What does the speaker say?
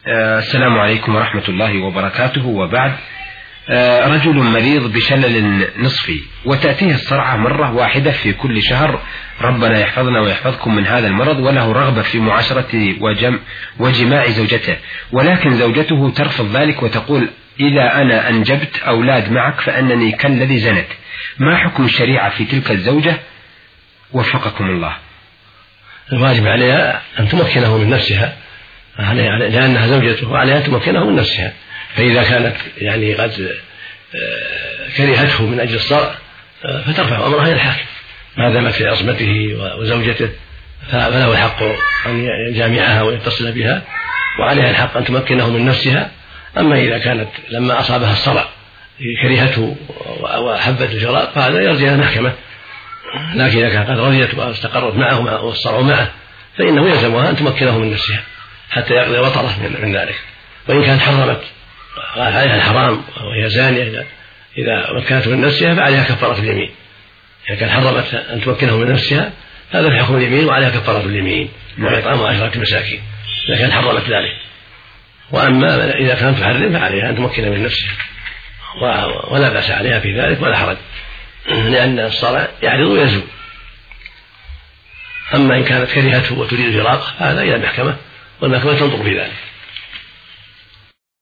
السلام عليكم ورحمة الله وبركاته. وبعد، رجل مريض بشلل نصفي وتأتيه الصرعة مرة واحدة في كل شهر، ربنا يحفظنا ويحفظكم من هذا المرض، وله رغبة في معاشرة وجماع زوجته، ولكن زوجته ترفض ذلك وتقول إذا أنا أنجبت أولاد معك فأنني كالذي زنت. ما حكم الشريعة في تلك الزوجة؟ وفقكم الله. الواجب عليها أن تمكنه من نفسها، لأنها زوجته وعليها أن تمكنه من نفسها. فإذا كانت قد كرهته من أجل الصرع فترفع أمرها إلى الحاكم ما دامت في عصمته وزوجته، فله الحق أن يجامعها ويتصل بها، وعليها الحق أن تمكنه من نفسها. أما إذا كانت لما أصابها الصرع كرهته وحبت الفراق فهذا يرجع إلى المحكمة، لكن إذا كانت قد رضيت واستقرت معه والصرع معه فإنه يلزمها أن تمكنه من نفسها حتى يقضي وطره من ذلك. وإن كانت حرمت قال عليها الحرام وهي زانية إذا مكنته من نفسها فعليها كفارة اليمين. إذا كان حرمت أن تمكنه من نفسها هذا في حكم اليمين وعليها كفارة اليمين وإطعام 10 مساكين إذا كان حرمت ذلك. وأما إذا كانت تحرم فعليها أن تمكن من نفسها ولا بأس عليها في ذلك ولا حرج، لأن الصرع يعرض ويزول. أما إن كانت كرهته وتريد فراقه فهذا إلى المحكمة والمحكمة تنظر في ذلك.